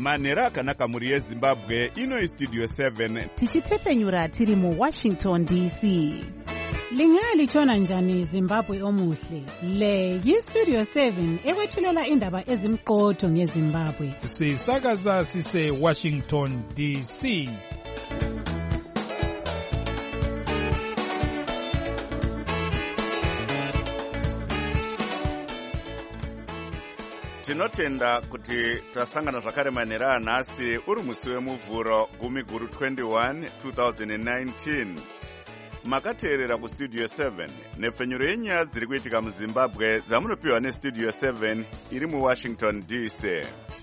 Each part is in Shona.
manhero akanaka mhuri yezimbabwe. Ino istudio 7 tichitefenyura tiri muWashington DC. Lingalitshona njani Zimbabwe omuhle? Le yistudio 7 ekwethulela indaba ezimqotho ngeZimbabwe. Sisakaza sise Washington DC. tinotenda kuti tasangana zvakare manhero anhasi uri musi wemuvhuro 10/21 2019. Makateerera kustudio 7 nepfenyuro yenyaya dziri kuitika muZimbabwe dzamunopiwa nestudio 7 iri muWashington DC.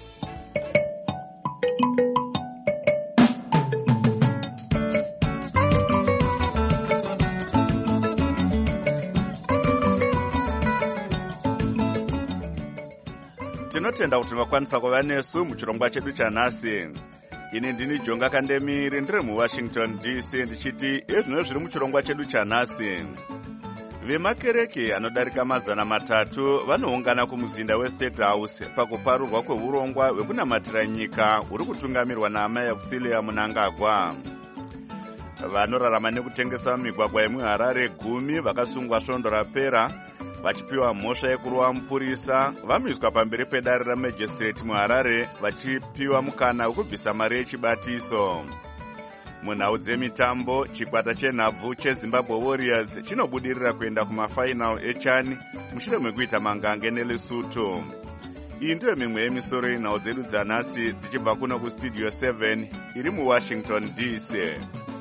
Tinotenda kuti makwanisa kuva nesu muchirongwa chedu chanhasi. Ini ndini Jonga Kandemiri ndiri muWashington DC ndichiti ezvino zviri muchirongwa chedu chanhasi. Vemakereke anodarika 300 vanoungana kumuzinda weState House pakuparurwa kweurongwa hwekunamatira nyika huri kutungamirwa naamai Auxilia Mnangagwa. Vanorarama nekutengesa migwagwa yemuHarare 10 vakasungwa svondo rapera vachipiwa mhosva yekurowa mupurisa vamiswa pamberi pedare ramajistrate muHarare vachipiwa mukana wekubvisa mari yechibatiso. Munhau dzemitambo, chikwata chenhabvu cheZimbabwe Warriors chinobudirira kuenda kumafainal echani mushure mekuita mangange neLesotho. Iyi ndiyo mimwe yemisoro yenhau dzedu dzanhasi dzichibva kuno kustudio 7 iri muWashington DC.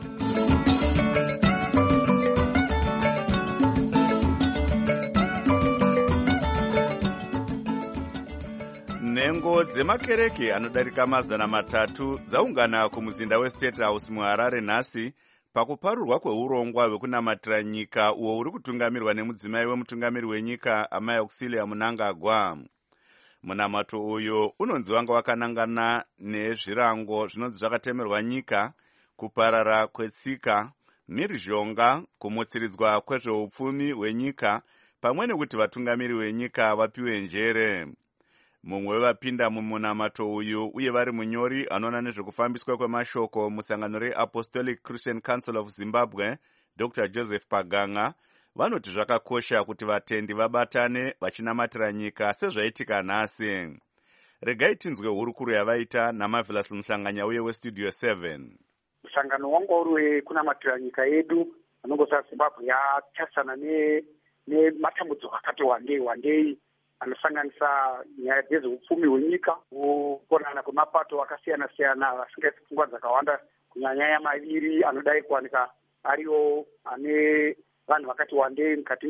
Nhengo dzemakereke anodarika 300 dzaungana kumuzinda weState House muHarare nhasi pakuparurwa kweurongwa hwekunamatira nyika uwo uri kutungamirwa nemudzimai wemutungamiri wenyika amai Auxilia Mnangagwa. Munamato uyu unonzi wanga wakanangana nezvirango zvinonzi zvakatemerwa nyika, kuparara kwetsika, mhirizhonga, kumutsiridzwa kwezveupfumi hwenyika pamwe nekuti vatungamiri wenyika vapiwe njere. Mumwe wevapinda mumunamato uyu uye vari munyori anoona nezvekufambiswa kwemashoko musangano reApostolic Christian Council of Zimbabwe, Dr. Joseph Paganga, vanoti zvakakosha kuti vatendi vabatane vachinamatira nyika sezvaitika nhasi. Regai tinzwe hurukuru yavaita naMarvelous Mhlanganya uye westudio 7. Musangano wangu uri wekunamatira nyika yedu anongosa Zimbabwe yachasana nematambudziko akati wandei anosanganisa nyaya dzezveupfumi hwenyika, kuonana kwemapato akasiyana-siyana asingaisi pfungwa dzakawanda, kunyanya maviri anodai kuwanika ariwo ane vanhu vakati wandei mukati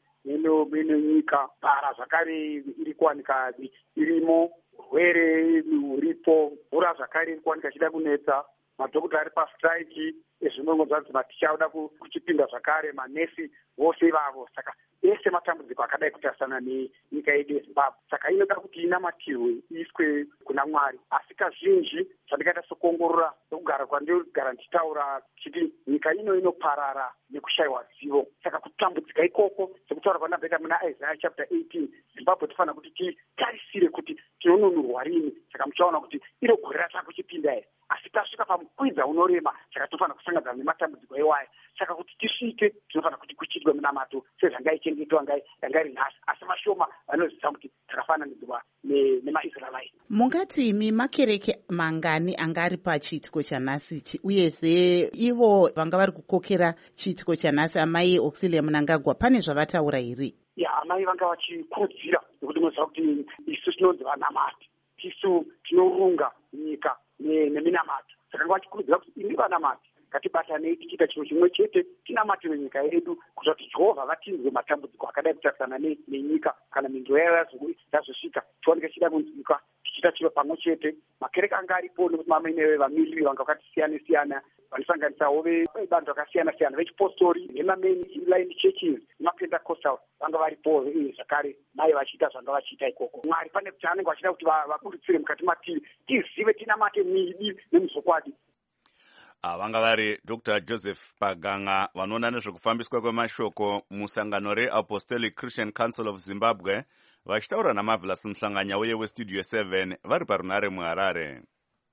menyika. Bara zvakare iri kuwanika irimo, urwere huripo, mvura zvakare iri kuwanika ichida kunetsa, madhokuta ari pastrike, ezvinongo zvanzi maticha auda kuchipinda zvakare, manesi vose ivavo. Saka ese matambudziko akadai kutasana nenyika yedu yeZimbabwe. Saka inoda kuti inamatirwe iiswe kuna Mwari. Asi kazhinji zvandikaita sokuongorora sokugara kwandinogara ndichitaura chiti nyika inoparara nekushayiwa zivo. Saka kutambudzika ikoko sekutaura kwandabveka muna Isaiah chapter 18, Zimbabwe tofanira kuti titarisire kuti tinonunurwa rini. Saka muchaona kuti iro gore rachakuchipinda here. Asi tasvika pamukwidza unorema, saka tofanira kusangana nematambudziko iwaya. Saka kuti tisvike tinofanira kuti kuchitwe munamato sezvangaichengetwa yangari nhasi. Asi mashoma vanoziva kuti takafananidzwa nemaIsraelite. Mungati makereke mangani angari pachiitiko chanhasi uyezve ivo vanga vari kukokera chiitiko chanhasi amai Auxilia Mnangagwa pane zvavataura here? Amai vanga vachikurudzira nekuti munoziva kuti isu tinonzi vanamati, isu tinorunga nyika neminamato. Saka vachikurudzira kuti imi vanamati ngatibatanei tichiita chinhu chimwe chete, tinamatire nyika yedu kuitira kuti Jehovha vatinzwe matambudziko akadai kutarisana nenyika kana minzwa yayo yazosvika tioneke tichida kunzwika tichiita chiro pamwe chete. Makereke anga aripo nekuti mamaine vamiri vanga vakasiyana-siyana vanosanganisawo vebantu vakasiyana-siyana vechipostori nemamain churches nemapentecostal vanga varipo zvakare mai vachiita zvanga vachiita ikoko. Mwari pane kuti anenge vachida kuti vaburutsire mukati matiri tizive tinamate midi nemuzokwadi. Vanga vari Dr. Joseph Paganga vanoona nezvekufambiswa kwemashoko musangano reApostolic Christian Council of Zimbabwe vachitaura naMarvelous Mhlanganya uye westudio 7 vari parunare muHarare.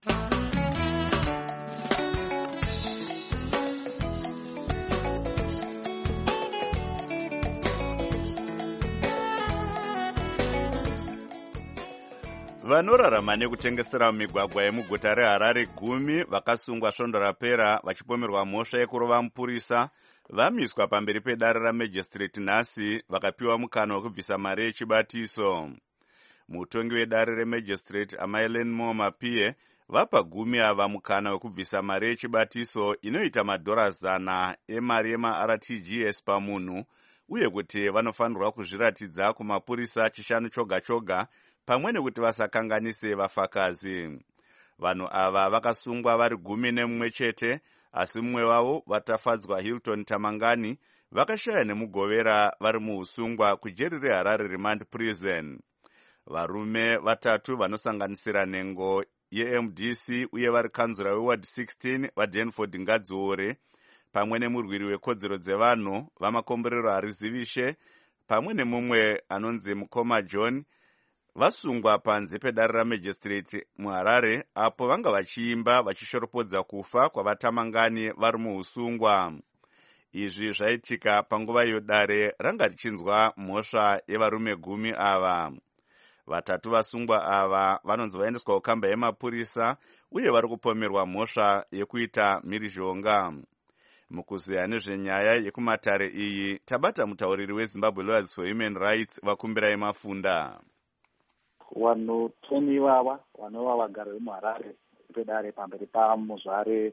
Vanorarama nekutengesera mumigwagwa yemuguta reHarare 10 vakasungwa svondo rapera vachipomerwa mhosva yekurova mupurisa vamiswa pamberi pedare ramajistrate nhasi vakapiwa mukana wekubvisa mari yechibatiso. Mutongi wedare remajistrate amaelen Mapie vapa 10 ava mukana wekubvisa mari yechibatiso inoita $100 emari yemaRTGS pamunhu, uye kuti vanofanirwa kuzviratidza kumapurisa chishanu choga choga pamwe nekuti vasakanganise vafakazi. Vanhu ava vakasungwa vari 11 chete, asi mumwe wavo vatafadzwa Hilton Tamangani vakashaya nemugovera vari muusungwa kujeri reHarare Remand Prison. Varume vatatu vanosanganisira nhengo yeMDC uye vari kanzura weward 16 vaDanford Ngadziore pamwe nemurwiri wekodzero dzevanhu vamakomborero Harizivishe pamwe nemumwe anonzi Mukoma John vasungwa panze pedare ramajistrate muHarare apo vanga vachiimba vachishoropodza kufa kwavatamangani vari muusungwa. Izvi zvaitika panguva iyo dare ranga richinzwa mhosva yevarume 10 ava. Vatatu vasungwa ava vanonzi vaendeswa kukamba yemapurisa uye vari kupomerwa mhosva yekuita mhirizhonga. Mukuziya nezvenyaya yekumatare iyi tabata mutauriri weZimbabwe Lawyers for Human Rights Vakumbirai Mafunda. Vanhu 10 ivava vanova vagari vemuHarare pedare pamberi pamuzvare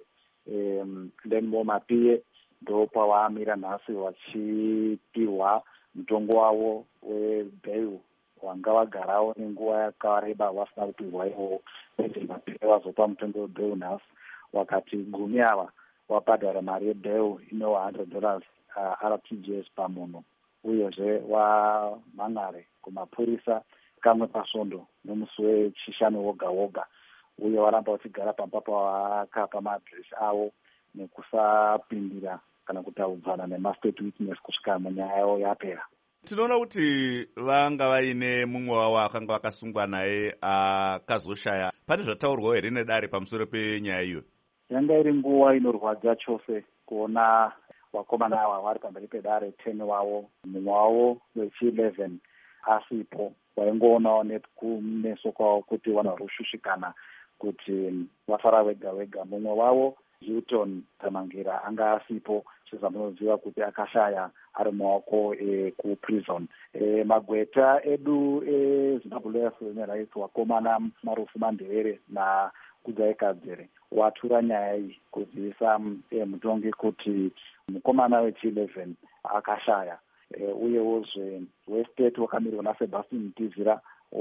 Lenmo Mapie ndo pavaamira nhasi vachipiwa mutongo wavo webail wanga vagarawo nenguva yakareba vasina kupihwa ivo. Mapie vazopa mutongo webail nhasi wakati 10 ava wabhadhara mari yebail inova $100 RTGS pamunhu, uyezve wamhan'are kumapurisa kamwe pasvondo nomusi wechishanu woga woga, uye varamba vachigara pamba pavakapa maadhiresi avo nekusapindira kana kutaudzana nemastate witness kusvika munyaya yavo yapera. Tinoona kuti vanga vaine mumwe wavo akanga vakasungwa naye akazoshaya. Pane zvataurwawo here nedare pamusoro penyaya iyo? Yanga iri nguva inorwadza chose kuona vakomana ava vari pamberi pedare 10 wavo, mumwe wavo wechi11 asipo. Vaingoonawo nekumeso kwavo kuti vanhu rushushikana kuti vafara vega vega. Mumwe wavo Hilton Tamangira anga asipo, chizamunoziva kuti akashaya ari mumaoko kuprison. Magweta edu eZimbabwe Lawyers for Human Rights wakomana Marufu Mandevere naKudzai Kadzere watura nyaya iyi kuzivisa mutongi kuti mukomana wechi11 akashaya. Uyewozve westate wakamirwa naSebastian Mtizira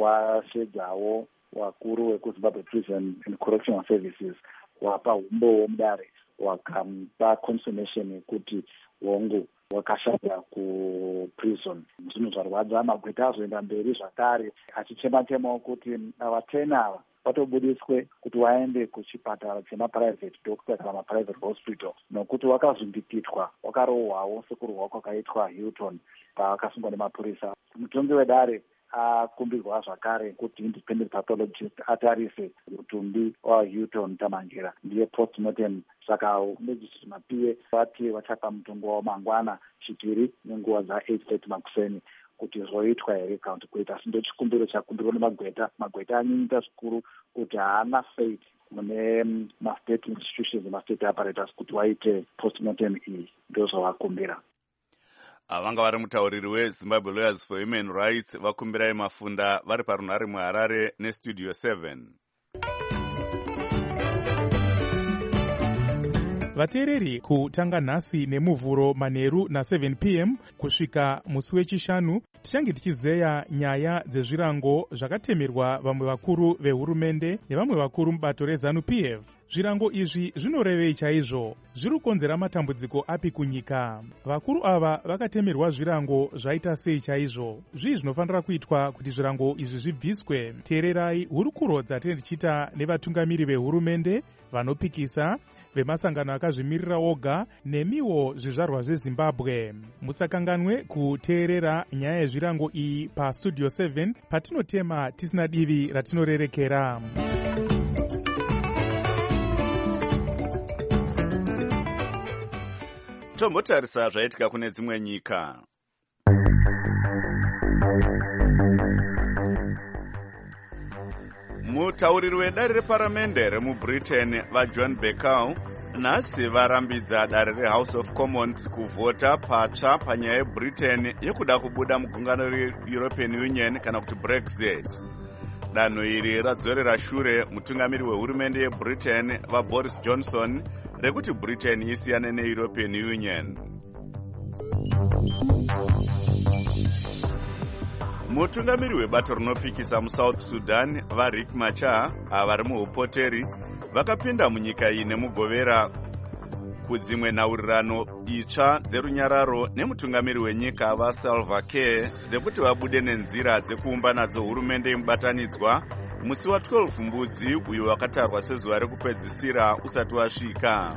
washedzawo wakuru wekuZimbabwe Prison and Correctional Services wapa umbowo mudare wakampa confirmation yekuti hongu wakashaya kuprison. Zvinhu zvarwadza. Magweta azoenda mberi zvakare achichema-chemawo kuti ava 10 ava watobudiswe kuti waende kuchipatara chemaprivate doctor kana maprivate hospital, nokuti wakazvimbikitwa wakarohwawo sekurohwa kwakaitwa Hilton paakasungwa nemapurisa. Mutongi wedare akumbirwa zvakare kuti independent pathologist atarise utumbi waHilton Tamangira ndiye postmortem. Saka Magistrate Mapie vati vachapa mutongo wavo mangwana chipiri nenguva dza8:30 makuseni kuti zvoitwa here kana kuti kuita sindo chikumbiro chakumbirwa nemagweta. Magweta anyanyita zvikuru kuti haana faith mune mastate institutions nemastate apparatus kuti waite postmortem iyi, ndozvavakumbira. Vanga vari mutauriri weZimbabwe Lawyers for Human Rights Vakumbirai Mafunda vari parunhare muHarare nestudio 7. Vateereri, kutanga nhasi nemuvhuro manheru na7 p.m. kusvika musi wechishanu tichange tichizeya nyaya dzezvirango zvakatemerwa vamwe vakuru vehurumende nevamwe vakuru mubato reZANU-PF. Zvirango izvi zvinorevei chaizvo? Zviri kukonzera matambudziko api kunyika? Vakuru ava vakatemerwa zvirango zvaita sei chaizvo? Zvii zvinofanira kuitwa kuti zvirango izvi zvibviswe? Teererai hurukuro dzatenge tichiita nevatungamiri vehurumende, vanopikisa, vemasangano akazvimirira oga nemiwo zvizvarwa zveZimbabwe. Musakanganwe kuteerera nyaya yezvirango iyi pastudio 7 patinotema tisina divi ratinorerekera. tombotarisa zvaitika kune dzimwe nyika. Mutauriri wedare reparamende remubritain vaJohn Bercow nhasi varambidza dare reHouse of Commons kuvhota patsva panyaya yeBritain yekuda kubuda mugungano reEuropean Union kana kuti Brexit. Danho iri radzorera shure mutungamiri wehurumende yeBritain vaBoris Johnson rekuti Britain isiyane neEuropean Union. Mutungamiri webato rinopikisa muSouth Sudan vaRiek Machar vari muupoteri vakapinda munyika iyi nemugovera kudzimwe nhaurirano itsva dzerunyararo nemutungamiri wenyika vaSalva Kiir dzekuti vabude nenzira dzekuumba nadzo hurumende yemubatanidzwa musi wa12 Mbudzi uyo wakatarwa sezuva rekupedzisira usati wasvika.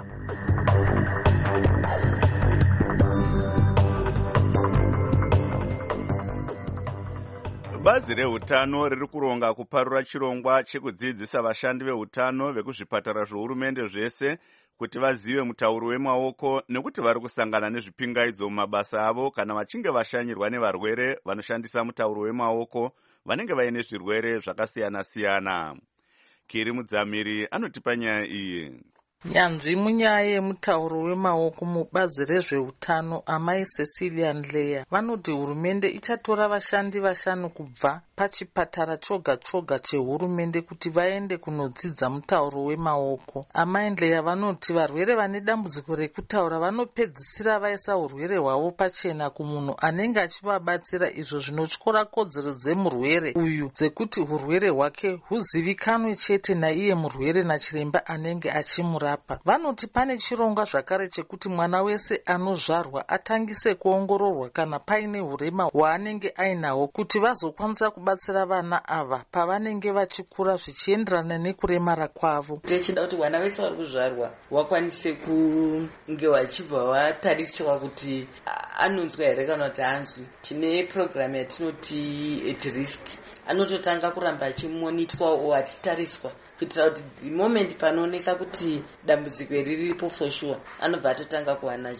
Bazi reutano riri kuronga kuparura chirongwa chekudzidzisa vashandi veutano vekuzvipatara zvehurumende zvese kuti vazive mutauro wemaoko nekuti vari kusangana nezvipingaidzo mumabasa avo kana vachinge vashanyirwa nevarwere vanoshandisa mutauro wemaoko vanenge vaine zvirwere zvakasiyana-siyana. Kiri Mudzamiri anotipa nyaya iyi. Nyanzvi munyaya yemutauro wemaoko mubazi rezveutano amai Cecilia Nleya vanoti hurumende ichatora vashandi 5 kubva pachipatara choga choga chehurumende kuti vaende kunodzidza mutauro wemaoko. Amai Nleya vanoti varwere vane dambudziko rekutaura vanopedzisira vaisa urwere hwavo pachena kumunhu anenge achivabatsira, izvo zvinotyora kodzero dzemurwere uyu dzekuti urwere hwake huzivikanwe chete naiye murwere nachiremba anenge achimurapa. Vanoti pane chirongwa zvakare chekuti mwana wese anozvarwa atangise kuongororwa kana paine hurema hwaanenge ainahwo kuti vazokwanisa kubatsira vana ava pavanenge vachikura zvichienderana nekuremara kwavo. Tichida kuti vana vese vari kuzvarwa wakwanise kunge wachibva watariswa kuti anonzwa here kana kuti hanzwi. Tine program yatinoti at risk, anototanga kuramba achimonitwa achitariswa kuitira kuti the moment panooneka kuti dambudziko riripo for sure anobva atotanga kuwana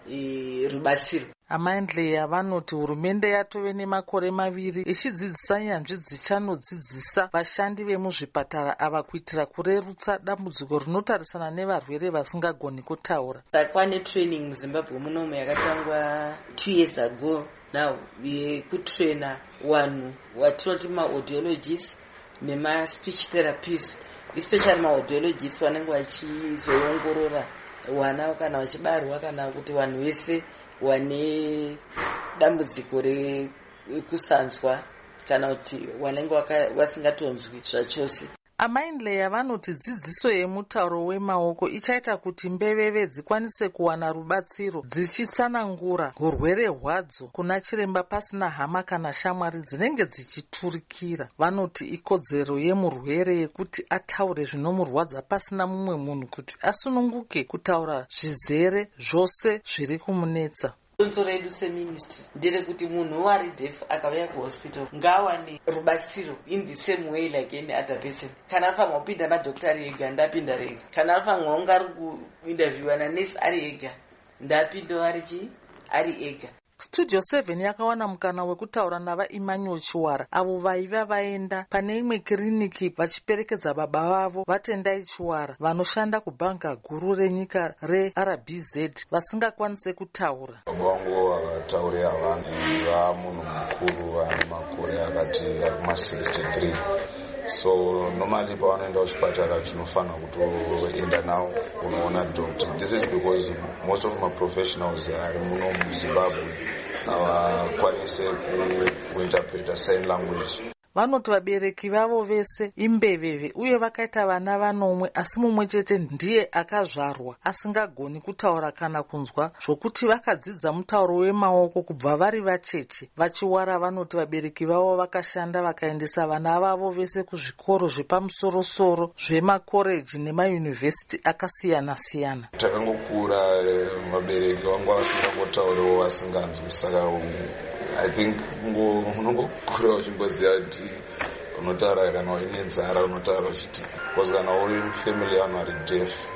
rubatsiro. Amai Nleya vanoti hurumende yatove nemakore 2 ichidzidzisa nyanzvi dzichanodzidzisa vashandi vemuzvipatara ava kuitira kurerutsa dambudziko rinotarisana nevarwere vasingagoni kutaura. Kwane training muZimbabwe munomu yakatangwa 2 years ago now yekutraina vanhu vatinoti maaudiologists nema-speech therapists, especially ma-audiologists vanenge vachizoongorora vana kana vachibarwa kana kuti vanhu vese vane dambudziko rekusanzwa kana kuti vanenge vasingatonzwi zvachose. Amai Nleya vanoti dzidziso yemutauro wemaoko ichaita kuti mbeveve dzikwanise kuwana rubatsiro dzichitsanangura urwere hwadzo kuna chiremba pasina hama kana shamwari dzinenge dzichiturikira. Vanoti ikodzero yemurwere yekuti ataure zvinomurwadza pasina mumwe munhu kuti asununguke kutaura zvizere zvose zviri kumunetsa. Donzo redu seministry nderekuti munhu wari deaf akauya kuhospital ngawane rubatsiro in the same way like any other person. Kana afanwa kupinda madhoktari ega ndapinda rega, kana afanwa unga ari kuinterviewa nanesi ari ega ndapinda ari ega. Studio 7 yakawana mukana wekutaura navaEmmanuel Chiwara avo vaiva vaenda pane imwe kiriniki vachiperekedza baba vavo vaTendai Chiwara vanoshanda kubhanga guru renyika reRBZ vasingakwanise kutaura. Vangu vatauri ava vamunhu mukuru ane makore akati kuma63. So normally pavanoenda kuchipatara chinofanira kutoenda nawo kunoona doctor. This is because most of my professionals are muno muZimbabwe havakwanise kuinterpreta sign language. Vanoti vabereki vavo vese imbeveve uye vakaita vana 9 asi mumwe chete ndiye akazvarwa asingagoni kutaura kana kunzwa zvokuti vakadzidza mutauro wemaoko kubva vari vacheche. VaChiwara vanoti vabereki vavo vakashanda vakaendesa vana vavo vese kuzvikoro zvepamusoro-soro zvemakoreji nemayunivhesiti akasiyana-siyana. Takangokura vabereki vangu vasingangotauriwo vasinganzwi, saka I think unongokura uchingoziva kuti unotaura kana uine nzara unotaura uchiti, because kana uri family vanhu vari deaf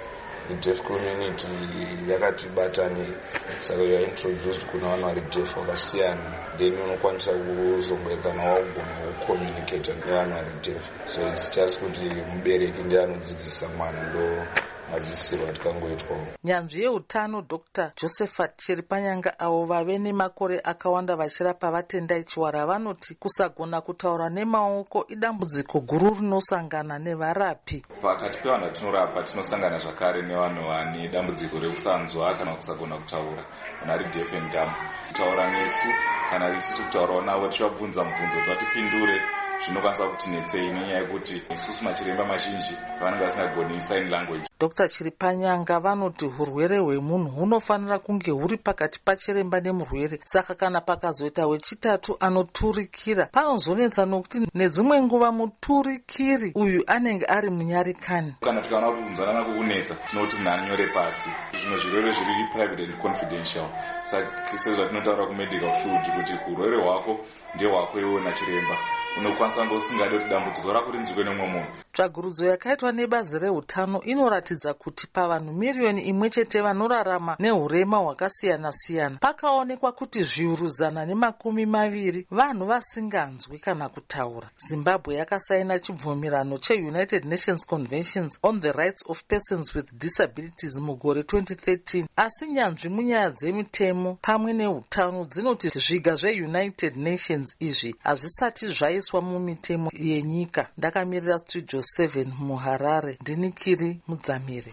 deaf community yakatibatane, saka you are introduced kuna vanhu vari deaf vakasiyana, then unokwanisa kuzongwekana wagona kucommunicate nevanhu vari deaf. So it's just kuti mubereki ndiye anodzidzisa mwana, ndo madzisirwo atikangoitwa. Nyanzvi yeutano Dr. Josephat Chiripanyanga avo vave nemakore akawanda vachirapa vatenda ichwara vanoti kusagona kutaura nemaoko idambudziko guru rinosangana nevarapi. Pakati pevanhu vatinorapa tinosangana zvakare nevanhu vane dambudziko rekusanzwa kana kusagona kutaura, vanhu vari deaf and dumb. Kutaura nesu kana isusu kutaurawo navo tivabvunza mubvunzo vatipindure zvinokwanisa kutinetsei, nenyaya yekuti isusu machiremba mazhinji vanenge vasingagoni sign language. Dr. Chiripanyanga vanoti urwere hwemunhu hunofanira kunge huri pakati pachiremba nemurwere, saka kana pakazoita wechitatu anoturikira panozonetsa, nokuti nedzimwe nguva muturikiri uyu anenge ari munyarikani. Kana tikaona kuti kunzwanana kukunetsa tinoti munhu anyore pasi. Zvimwe zvirwere zviri private and confidential, saka sezvo tinotaura kumedical field kuti urwere hwako ndehwako iwo nachiremba, unokwanisa kunge usingade kuti dambudziko rako rinzwike nemumwe munhu. Tsvagurudzo yakaitwa nebazi reutano inoratidza kuti pavanhu miriyoni imwe chete vanorarama nehurema hwakasiyana siyana, pakaonekwa kuti zviuru 120 vanhu vasinganzwi kana kutaura. Zimbabwe yakasaina chibvumirano cheUnited Nations Conventions on the Rights of Persons with Disabilities mugore 2013, asi nyanzvi munyaya dzemitemo pamwe neutano dzinoti zviga zveUnited Nations izvi hazvisati zvaiswa mumitemo yenyika. Ndakamirira Studio 7 muHarare, ndini Kiri Mudzamiri.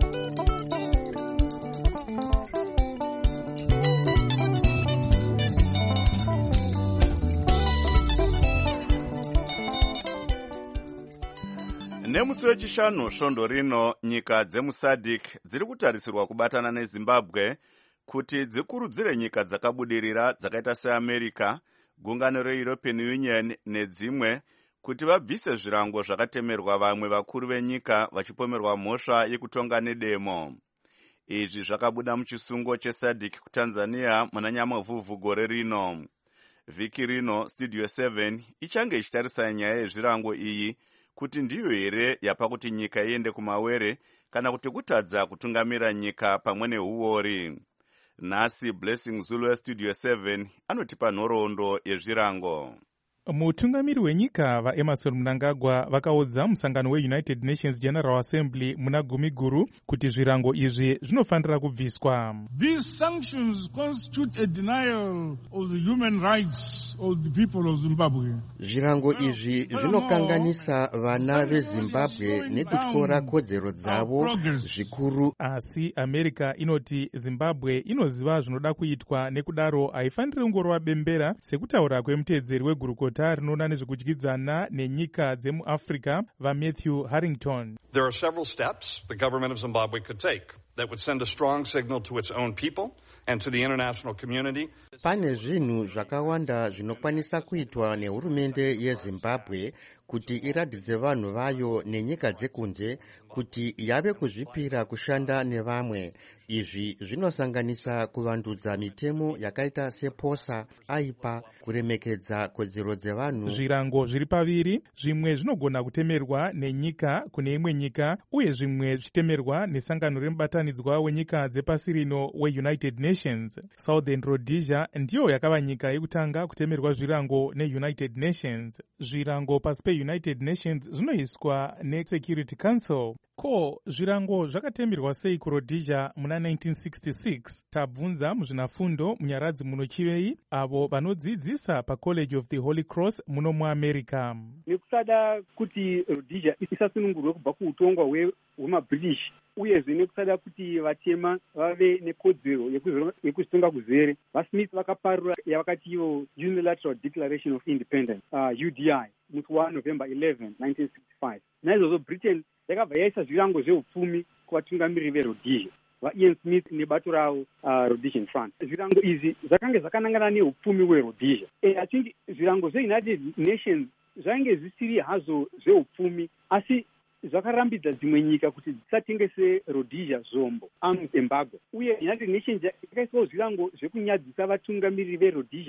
Nemusi wechishanu svondo rino, nyika dzemuSADC dziri kutarisirwa kubatana neZimbabwe kuti dzikurudzire nyika dzakabudirira dzakaita seAmerica, gungano reEuropean Union nedzimwe kuti vabvise zvirango zvakatemerwa vamwe vakuru venyika vachipomerwa mhosva yekutonga nedemo. Izvi zvakabuda muchisungo cheSADC kuTanzania muna Nyamavhuvhu gore rino. Vhiki rino Studio 7 ichange ichitarisa nyaya yezvirango iyi kuti ndiyo here yapa kuti nyika iende kumawere kana kuti kutadza kutungamira nyika pamwe nehuori. Nhasi Blessing Zulu weStudio 7 anotipa nhoroondo yezvirango. Mutungamiri wenyika vaEmerson Mnangagwa vakaudza musangano weUnited Nations General Assembly muna Gumiguru kuti zvirango izvi zvinofanira kubviswa. These sanctions constitute a denial of the human rights of the people of Zimbabwe. Zvirango izvi zvinokanganisa vana veZimbabwe nekutyora kodzero dzavo zvikuru. Asi America inoti Zimbabwe inoziva zvinoda kuitwa, nekudaro haifaniri kungorova bembera sekutaura kwemutedzeri wegurukota rinoona nezvekudyidzana nenyika dzemuAfrica vaMatthew Harrington. There are several steps the government of Zimbabwe could take that would send a strong signal to its own people and to the international community. Pane zvinhu zvakawanda zvinokwanisa kuitwa nehurumende yeZimbabwe kuti iradidze vanhu vayo nenyika dzekunze kuti yave kuzvipira kushanda nevamwe. Izvi zvinosanganisa kuvandudza mitemo yakaita seposa, aipa, kuremekedza kodzero dzevanhu. Zvirango zviri paviri, zvimwe zvinogona kutemerwa nenyika kune imwe nyika uye zvimwe zvichitemerwa nesangano remubatanidzwa wenyika dzepasi rino weUnited Nations. Southern Rhodesia ndiyo yakava nyika yekutanga kutemerwa zvirango neUnited Nations. Zvirango pasi peUnited Nations zvinoiswa neSecurity Council. Ko zvirango zvakatemerwa sei kuRhodesia muna 1966? Tabvunza muzvinafundo munyaradzi muno Chivei avo vanodzidzisa paCollege of the Holy Cross muno muAmerica. Nekusada kuti Rhodesia isasunungurwe kubva kuutongwa hwemaBritish, uyezve nekusada kuti vatema vave nekodzero yekuzvitonga kuzere, vaSmith vakaparura yavakati ivo Unilateral Declaration of Independence, UDI, musi waNovember 11, 1965. Naizvozvo Britain yakabva yaisa zvirango zveupfumi kuvatungamiri veRhodesia, vaIan Smith nebato ravo Rhodesian Front. Zvirango izvi zvakange zvakanangana neupfumi hweRhodesia. I think zvirango zveUnited Nations zvainge zvisiri hazvo zveupfumi, asi zvakarambidza dzimwe nyika kuti dzisatengese Rhodesia zvombo, arms embargo. Uye United Nations yakaisawo zvirango zvekunyadzisa vatungamiri veRhodesia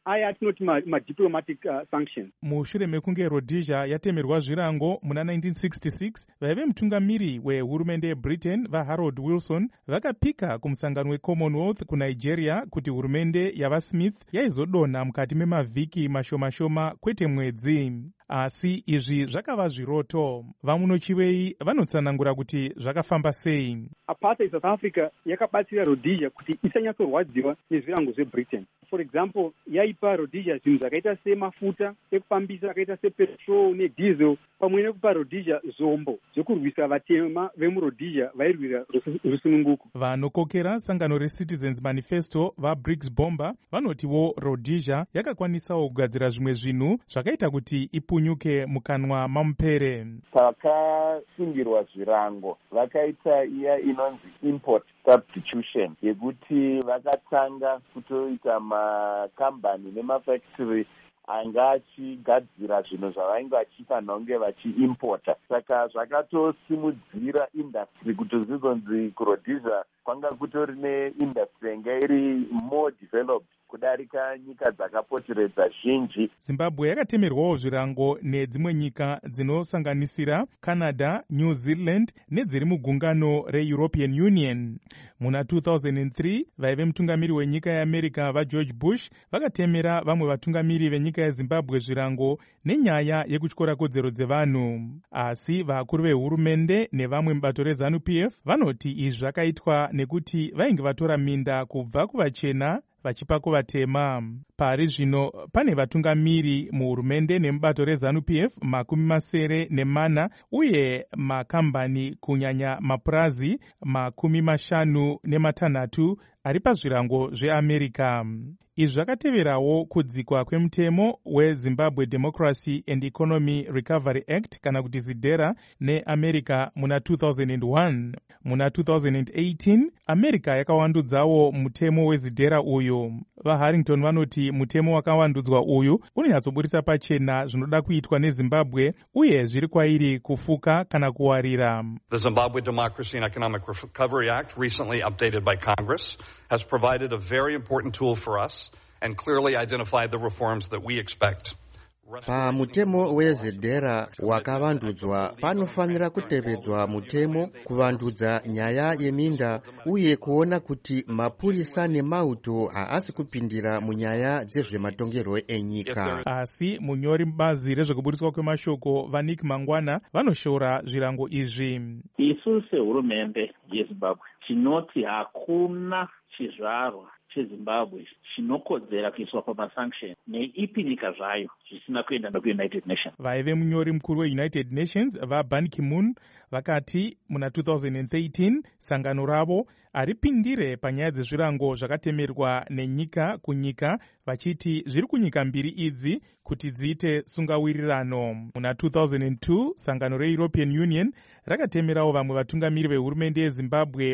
aya atinoti madiplomatic sanctions. Mushure mekunge Rhodesia yatemerwa zvirango muna 1966, vaive mutungamiri wehurumende yeBritain vaHarold Wilson vakapika kumusangano weCommonwealth kuNigeria kuti hurumende yavaSmith yaizodonha mukati memavhiki mashoma-shoma kwete mwedzi. Asi izvi zvakava zviroto. Vamunochivei vanotsanangura kuti zvakafamba sei. Apartheid South Africa yakabatsira Rhodesia kuti isanyatsorwadziwa nezvirango zveBritain. For example, yaipa Rhodesia zvinhu zvakaita semafuta ekufambisa akaita sepetrol nediesel, pamwe nekupa Rhodesia zvombo zvekurwisa vatema vemuRhodesia vairwira rusununguko. Vanokokera sangano reCitizens Manifesto vaBriggs Bomba vanotiwo Rhodesia yakakwanisawo kugadzira zvimwe zvinhu zvakaita kuti ipunyuke mukanwa mamupere. Pakasungirwa zvirango vakaita iya inonzi import substitution, yekuti vakatanga kutoita makambani nemafactory anga achigadzira zvinhu zvavainge vachifanira kunge vachiimpota. Saka zvakatosimudzira industry kuti zvigonzi kuRhodesia kwanga kutori neindustry yanga iri more developed kudarika nyika dzakapoteredza zhinji. Zimbabwe yakatemerwawo zvirango nedzimwe nyika dzinosanganisira Canada, New Zealand nedziri mugungano reEuropean Union. Muna 2003 vaive mutungamiri wenyika yeAmerica vaGeorge Bush vakatemera vamwe vatungamiri venyika yeZimbabwe zvirango nenyaya yekutyora kodzero dzevanhu. Asi vakuru vehurumende nevamwe mubato reZANU-PF vanoti izvi zvakaitwa nekuti vainge vatora minda kubva kuvachena vachipa kuvatema. Pari zvino pane vatungamiri muhurumende nemubato reZANU-PF 74 uye makambani kunyanya mapurazi 56 ari pazvirango zveAmerica. Izvi zvakateverawo kudzikwa kwemutemo weZimbabwe Democracy and Economy Recovery Act kana kuti ZIDERA neAmerica muna 2001. Muna 2018 America yakawandudzawo mutemo weZIDERA uyu. VaHarrington vanoti mutemo wakawandudzwa uyu unonyatsoburisa pachena zvinoda kuitwa neZimbabwe uye zviri kwairi kufuka kana kuwarira. The Zimbabwe Democracy and Economic Recovery Act, recently updated by Congress, has provided a very important tool for us and clearly identified the reforms that we expect. Pamutemo weZIDERA wakavandudzwa panofanira kutevedzwa mutemo kuvandudza nyaya yeminda uye kuona kuti mapurisa nemauto haasi kupindira munyaya dzezvematongerwo enyika. Asi munyori mubazi rezvekuburiswa kwemashoko vaNick Mangwana vanoshora zvirango izvi. Isu sehurumende yeZimbabwe tinoti hakuna chizvarwa cheZimbabwe chinokodzera kuiswa pamasanction neipi nyika zvayo zvisina kuenda nokuUnited Nations. Vaive munyori mukuru weUnited Nations vaBan Ki-moon vakati muna 2013 sangano ravo haripindire panyaya dzezvirango zvakatemerwa nenyika kunyika vachiti zviri kunyika mbiri idzi kuti dziite sungawirirano. Muna 2002 sangano reEuropean Union rakatemerawo vamwe vatungamiri vehurumende yeZimbabwe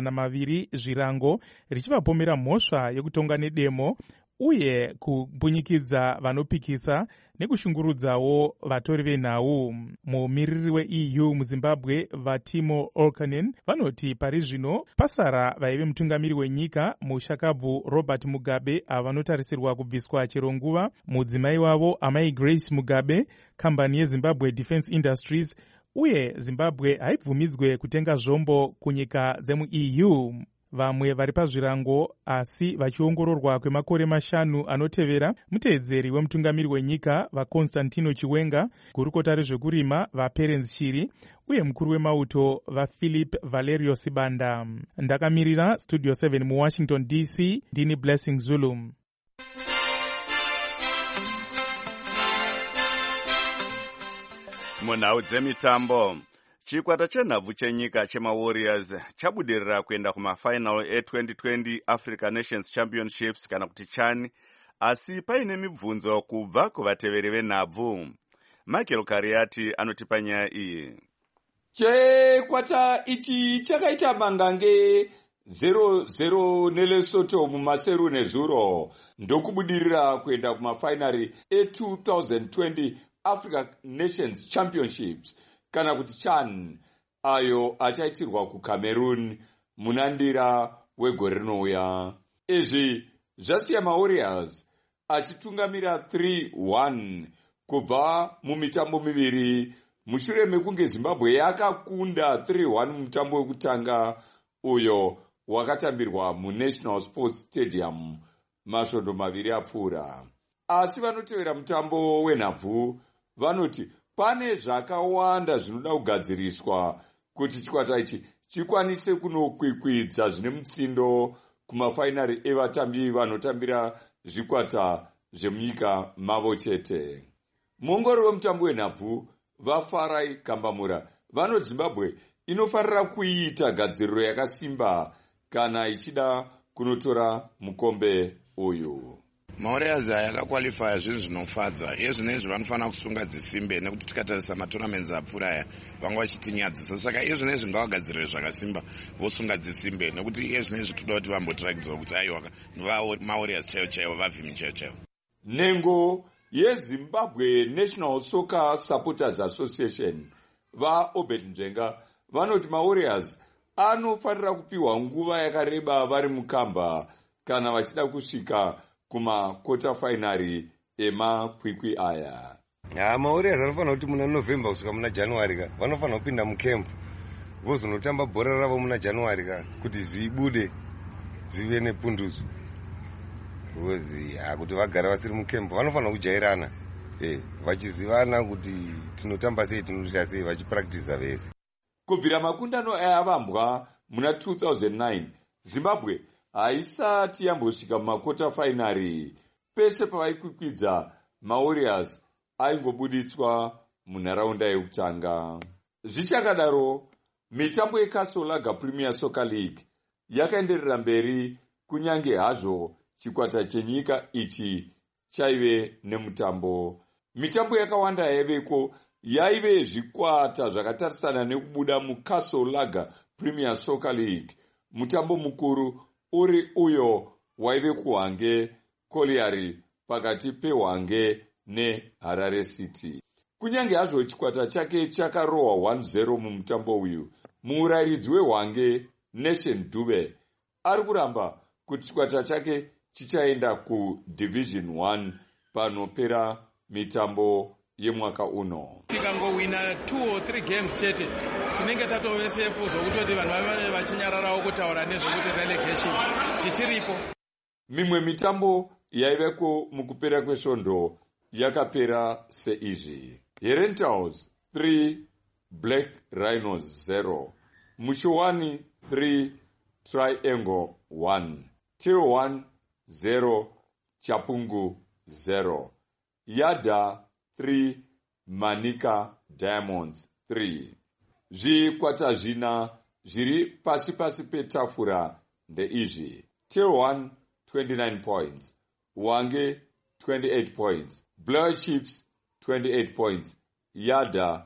200 zvirango richivapomera mhosva yekutonga nedemo uye kupunyikidza vanopikisa nekushungurudzawo vatori venhau. Mumiriri weEU muZimbabwe vaTimo Olkanen vanoti pari zvino pasara vaive mutungamiri wenyika mushakabvu Robert Mugabe avanotarisirwa kubviswa chero nguva, mudzimai wavo amai Grace Mugabe, kambani yeZimbabwe Defence Industries uye Zimbabwe haibvumidzwe kutenga zvombo kunyika dzemuEU. Vamwe vari pazvirango asi vachiongororwa kwemakore 5 anotevera muteedzeri wemutungamiri wenyika vaConstantino Chiwenga, gurukota rezvekurima vaPerens Shiri uye mukuru wemauto vaPhilip Valerio Sibanda. Ndakamirira Studio 7 muWashington DC, ndini Blessing Zulu. Munhau dzemitambo, chikwata chenhabvu chenyika chemaWarriors chabudirira kuenda kumafainal e2020 Africa Nations Championships kana kuti CHAN, asi paine mibvunzo kubva kuvateveri venhabvu. Michael Kariati anotipa nyaya iyi. Chikwata ichi chakaita mangange 0-0 neLesotho mumaseru nezuro ndokubudirira kuenda kumafainari e2020 Africa Nations Championships kana kuti CHAN, ayo achaitirwa kuCameroon munandira wegore rinouya. Izvi zvasiya maWarriors achitungamira 3-1 kubva mumitambo miviri mushure mekunge Zimbabwe yakakunda 3-1 mutambo wekutanga uyo wakatambirwa muNational Sports Stadium masvondo maviri apfuura. Asi vanotevera mutambo wenhabvu vanoti pane zvakawanda zvinoda kugadziriswa kuti chikwata ichi chikwanise kunokwikwidza zvine mutsindo kumafainari evatambi vanotambira zvikwata zvemunyika mavo chete. Muongorori wemutambo wenhabvu vaFarai Kambamura vanoti Zimbabwe inofanira kuita gadziriro yakasimba kana ichida kunotora mukombe uyu. Mauritius yakakwalifaya zvinhu zvinofadza. Iye zvinezvi vanofanira kusunga dzisimbe nekuti tikatarisa matournaments apfuura aya vanga vachitinyadzisa. Saka iye zvinezvi ngavagadzirire zvakasimba vosunga dzisimbe nekuti iye zvinezvi toda kuti vambotirakidzwa kuti aiwa Mauritius chaivo chaivo vavhimi chaivo chaivo. Nhengo yeZimbabwe National Soccer Supporters Association vaObed Njenga vanoti Mauritius anofanira kupiwa nguva yakareba vari mukamba kana vachida kusvika kumakota fainari emakwikwi aya. Mauritius anofanira kuti muna November kusvika muna January ka vanofanira kupinda mukempu vozonotamba bhora ravo muna January ka kuti zvibude zvive nepunduzo. Kuti vagara vasiri mukempu vanofanira kujairana vachizivana kuti tinotamba sei tinoita sei vachipractice vese. Kubvira makundano ayavambwa muna 2009 Zimbabwe haisati yambosvika mumakota fainari. Pese pavaikwikwidza Mauritius aingobuditswa munharaunda yekutanga. Zvichakadaro mitambo yeCastle Lager Premier Soccer League yakaenderera mberi kunyange hazvo chikwata chenyika ichi chaive nemutambo. Mitambo yakawanda yaiveko yaive zvikwata zvakatarisana nekubuda muCastle Lager Premier Soccer League. Mutambo mukuru uri uyo waive kuHwange Colliery pakati peHwange neHarare City. Kunyange hazvo chikwata chake chakarohwa 1-0 mumutambo uyu, muurayiridzi weHwange Nation Dube ari kuramba kuti chikwata chake chichaenda kuDivision 1 panopera mitambo yemwaka uno. Tikangowina 2 or 3 games chete tinenge tatovesefu zvokutoti vanhu vave vachinyararawo kutaura nezvekuti relegation tichiripo. Mimwe mitambo yaiveko mukupera kwesvondo yakapera seizvi: Herentals 3 Black Rhinos 0, Mushowani 3 Triangle 1, Till 1 0, Chapungu 0, Yada 3 Manika Diamonds 3. Zvikwata zvina zviri pasi petafura ndeizvi: Till 1 29 points, Hwange 28 points, Blur Chiefs 28 points, Yada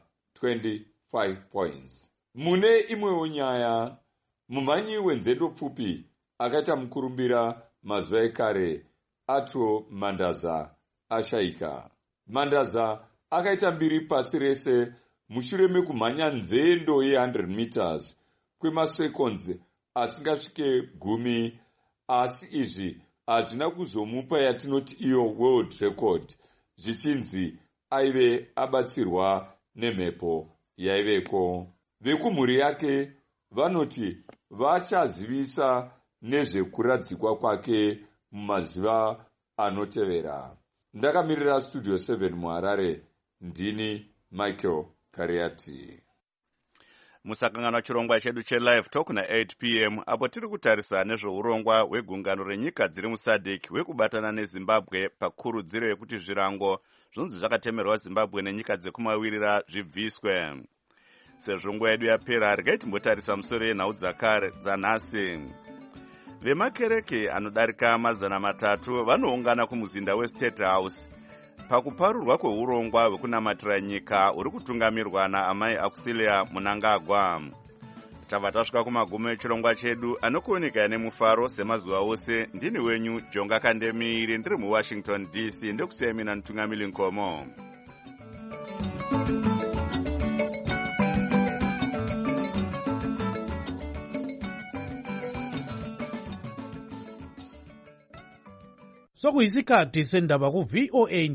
25 points. Mune imwewo nyaya, mumhanyi wenzendo pfupi akaita mukurumbira mazuva ekare Atro Mandaza ashaika. Mandaza akaita mbiri pasi rese mushure mekumhanya nzendo ye100 meters kwemaseconds asingasvike 10, asi izvi hazvina kuzomupa yatinoti iyo world record, zvichinzi aive abatsirwa nemhepo yaiveko. Vekumhuri yake vanoti vachazivisa nezvekuradzikwa kwake mumazuva anotevera. Ndakamirira Studio 7 muHarare, ndini Michael Kariati. Musakanganwa chirongwa chedu cheLive Talk na8 p.m. apo tiri kutarisa nezveurongwa hwegungano renyika dziri muSADC hwekubatana neZimbabwe pakurudziro yekuti zvirango zvinonzi zvakatemerwa Zimbabwe nenyika dzekumawirira zvibviswe. Sezvo nguva yedu yapera, regai timbotarisa musoro yenhau dzanhasi. Vemakereke anodarika 300 vanoungana kumuzinda weState House pakuparurwa kweurongwa hwekunamatira nyika uri kutungamirwa naamai Auxilia Mnangagwa. Tava tasvika kumagumo echirongwa chedu anokuoneka nemufaro semazuva ose. Ndini wenyu Jonga Kandemiri, ndiri muWashington DC, ndekusiya mina Ntungamili Nkomo. sokuyisikhathi sendaba ku-VOA